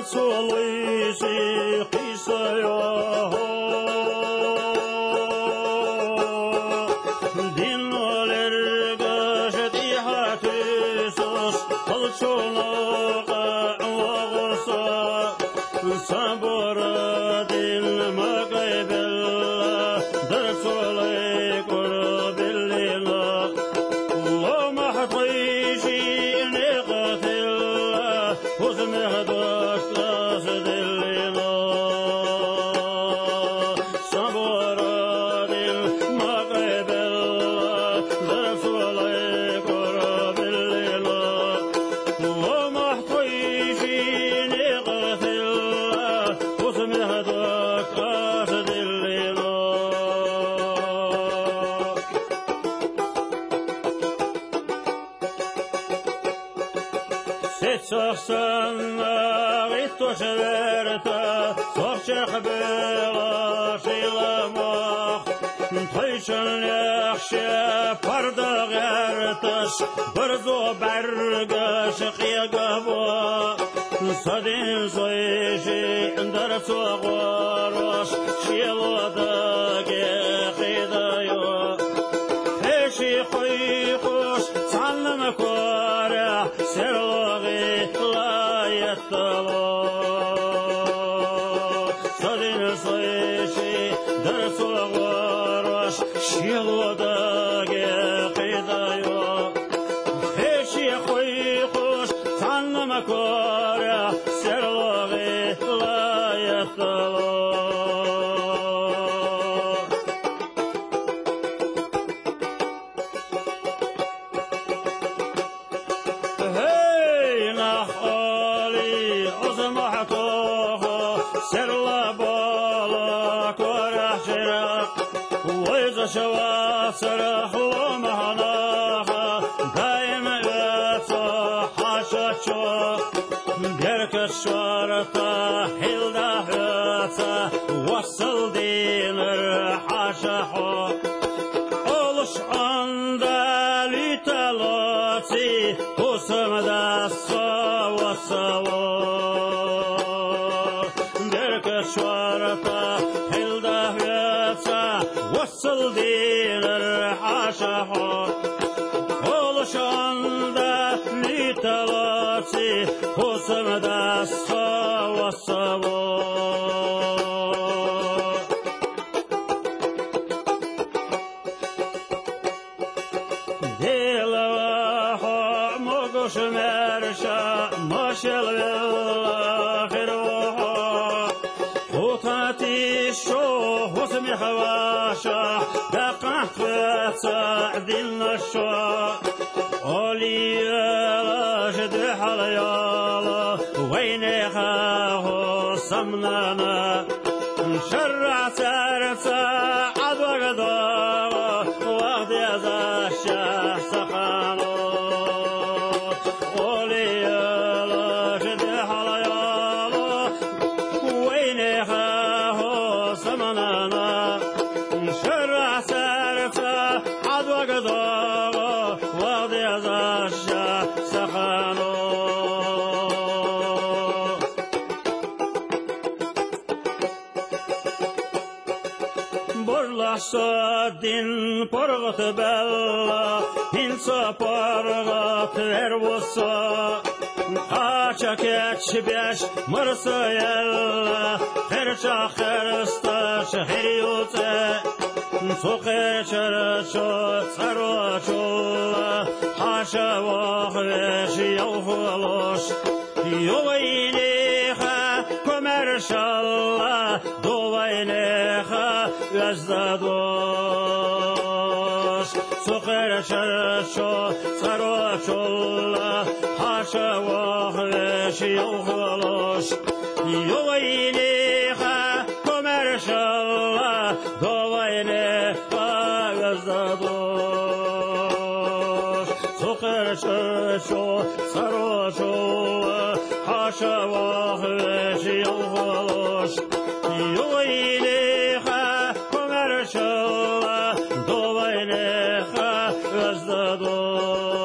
solisi qisaya dinlerge şedihatısos alçolağa ağırsa sabora dil maqaybella dersolay qurbillila lo mahtishi niqatilla huzmehdas dillila sabora dil maqaybella dersolay qurbillila lo mahtishi niqatilla huzmehdas dillila Setsaksanna gittoşverta Sorçak bela şilamaq Tayşan yaxşı parda gərtaş Birzo bərgaş qiyagabo Sadin soyşi dar soğaraş Şilodagi qidayo Peşi qoyquş sanlım kore Serlogi layettalo Sadin soyşi dar soğaraş Şilodagi qidayo Peşi qoyquş sanlım kore Serlogi layettalo شواسر خلومهناها دايم حاشا برك الشرطة هلدا هتا وصل دينر حاشا أولش عندالي تلاتي قسم دسا وصلو برك الشرطة هلدا هتا وصل دينر حاشا Oluşanda litalati Husmda sava savo Delava mogush mersha Mashal villa Hutati sho husmi hawasha Daqahta sa'dilna sho Oliyala jد حليالا وينها هو سمنانا شرع سارسا عدو قدارا وغدي زاشا سخانو Oliyala jد حليالا وينها هو سمنانا شرع سارسا عدو قدارا وغدي زاشا سخانو Borlaşsa din porgat bella Hinsa porgat vervosa Qaça keç beş mırsa yella Qerça qersta şehir yutse Soqe çerço sarvaçolla Haşa vahveş yavhaloş Yuvayneha komerşalla Duvayneha özdadoş Soqe çerço sarvaçolla Haşa vahveş yavhaloş Yuvayneha komerşalla Duvayneha özdadoş Soqe çerço sarvaçolla Haşa vahveş yavhaloş Yuvayneha komerşalla Duvayneha özdadoş